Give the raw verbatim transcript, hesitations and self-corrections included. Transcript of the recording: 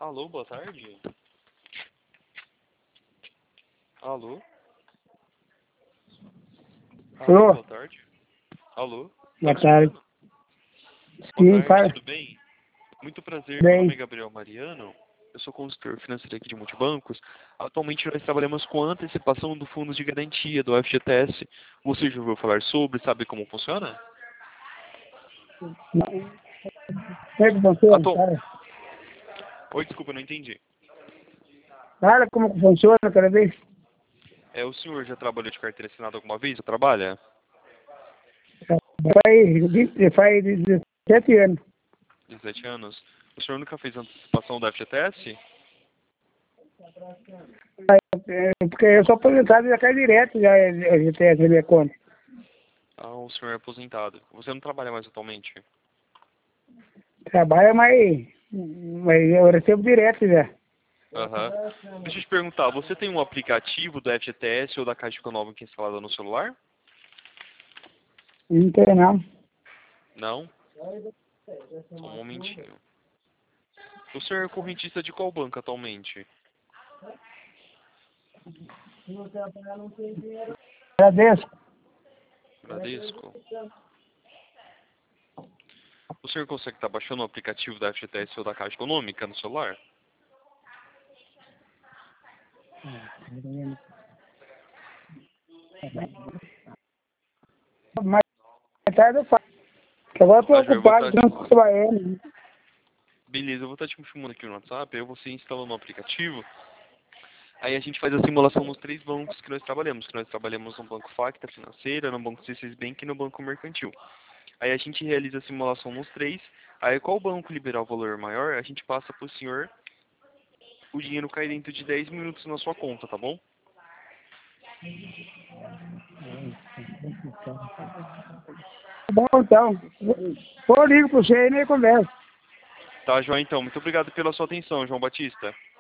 Alô, boa tarde. Alô? Alô, Alô? boa tarde. Alô? Tá Boa me tarde. escutando? Boa Sim, tarde, fala. tudo bem? Muito prazer, meu nome é Bem. Gabriel Mariano. Eu sou consultor financeiro aqui de Multibancos. Atualmente nós trabalhamos com a antecipação do fundo de garantia do F G T S. Você já ouviu falar sobre, sabe como funciona? Como é que funciona? Atu... Fala. Oi, desculpa, não entendi. Fala como que funciona cada vez. É, o senhor já trabalhou de carteira assinada alguma vez? Já trabalha? Faz, vinte faz dezessete anos. dezessete anos. O senhor nunca fez antecipação do F G T S? É, porque eu sou aposentado e já cai direto, já a gente tem a minha conta. Ah, o senhor é aposentado. Você não trabalha mais atualmente? Trabalha, mas, mas eu recebo direto já. Aham. Deixa eu te perguntar, você tem um aplicativo do F G T S ou da Caixa Econômica instalado no celular? Não tem não. Não? Só um momentinho. O senhor é correntista de qual banco atualmente? Agradeço. Bradesco? O senhor consegue estar baixando o aplicativo da F G T S ou da Caixa Econômica no celular? Mais tarde eu faço. Porque agora eu estou Tá, Joia, eu vou ocupado, estar... não estou trabalhando. Beleza, eu vou estar te chamando aqui no WhatsApp, aí você instala no aplicativo. Aí a gente faz a simulação nos três bancos que nós trabalhamos. Que nós trabalhamos no Banco Facta Financeira, no Banco C seis Bank e no Banco Mercantil. Aí a gente realiza a simulação nos três. Aí qual banco liberar o valor maior, a gente passa para o senhor, o dinheiro cai dentro de dez minutos na sua conta, tá bom? Tá bom, então. Eu ligo para você e nem conversa. Tá, João, então. Muito obrigado pela sua atenção, João Batista.